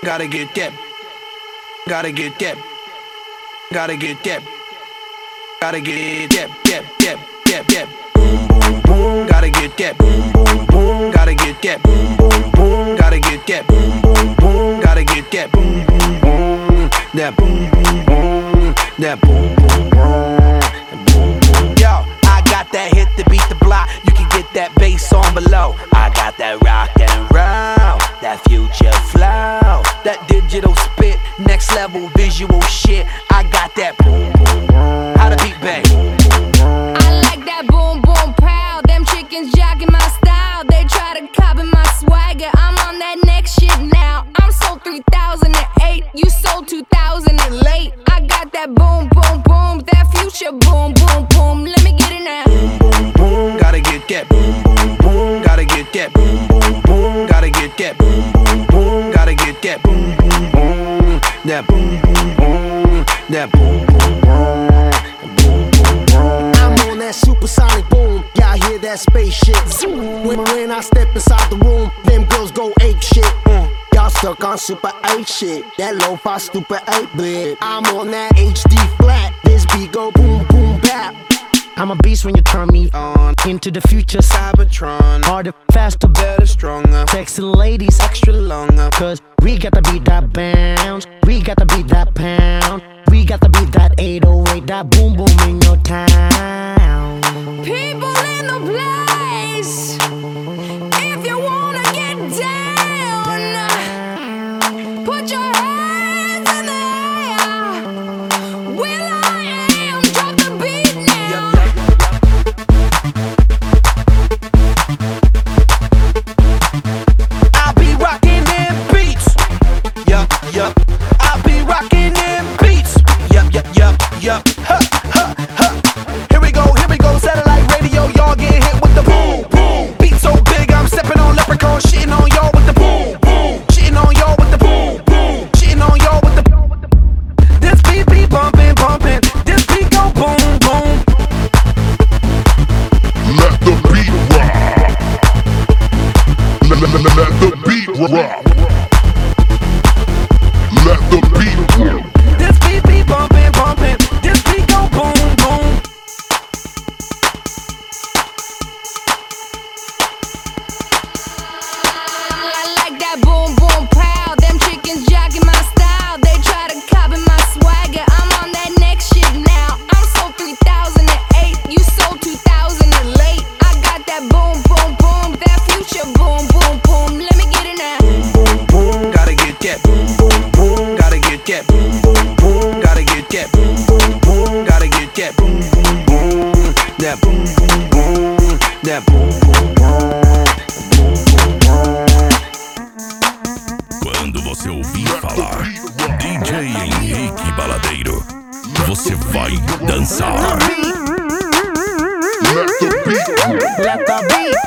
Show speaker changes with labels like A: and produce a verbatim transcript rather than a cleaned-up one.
A: Gotta get that. Gotta get that. Gotta get that. Gotta get that. That. That. That. That. Boom boom boom. Gotta get that. Boom boom boom. Gotta get that. Boom boom boom. Gotta get that. Boom boom boom. Gotta get that. Boom boom boom. That boom boom boom. That boom boom boom. Yo, I got that hit to beat the block. You can get that bass on below. I got that rock and roll, that future flow, that digital spit, next level visual shit. I got that boom boom boom. How the beat bang?
B: I like that boom boom pow. Them chickens jocking my style. They try to copy my swagger. I'm on that next shit now. I'm sold three thousand eight. You sold two thousand late. I got that boom boom boom. That future boom boom boom. Let me get it now.
A: Boom boom boom. Gotta get that. Boom boom boom. Gotta get that. Boom boom boom. Gotta get that. Boom boom boom. Gotta get that. Boom boom boom. That boom boom boom. That boom boom boom.
C: I'm on that supersonic boom. Y'all hear that spaceship zoom. When, when I step inside the room, them girls go ape shit. Mm. Y'all stuck on super eight shit. That lo-fi stupid eight bit. I'm on that H D flat. This beat go boom boom bap. I'm a beast when you turn me on. Into the future, Cybertron. Harder, faster, better, stronger. Sexy ladies, extra longer. Cause we got to beat that bounce. We got to beat that pound. We got to beat that eight oh eight. That boom boom in your town.
B: People in the place. If you wanna get down, put your hands in the air. Will I am, drop the beat now.
A: I'll be rocking them beats. Yup, yup. I'll be rocking them beats. Yup, yup, yup, yup. Ha, ha, ha. Here we go, here we go. Satellite radio, y'all getting hit with the boom, boom. Beat so big, I'm stepping on leprechaun, shitting on y'all with the boom, boom. Shitting on y'all with the boom, boom. Shitting on y'all with the. This beat be bumping, bumping. This beat go boom, boom.
D: Let the beat rock. Let, let, let, let the beat rock. Let the beat rock.
A: This beat be bumping, bumping. This beat go boom, boom.
B: I like that boom boom pow. Them chickens jocking my style. They try to copy my swagger. I'm on that next shit now. I'm sold three thousand eight. You sold two thousand late. I got that boom boom boom. That future boom boom boom. Let me get it now.
A: Boom boom, gotta get that. Boom boom boom, gotta get that. Boom boom boom, gotta get that. Boom boom boom, gotta get that. Boom boom boom, that boom boom boom, that boom boom boom.
E: Quando você ouvir falar D J Henrique Baladeiro, você vai dançar.
D: Let the beat rock.
C: Let the beat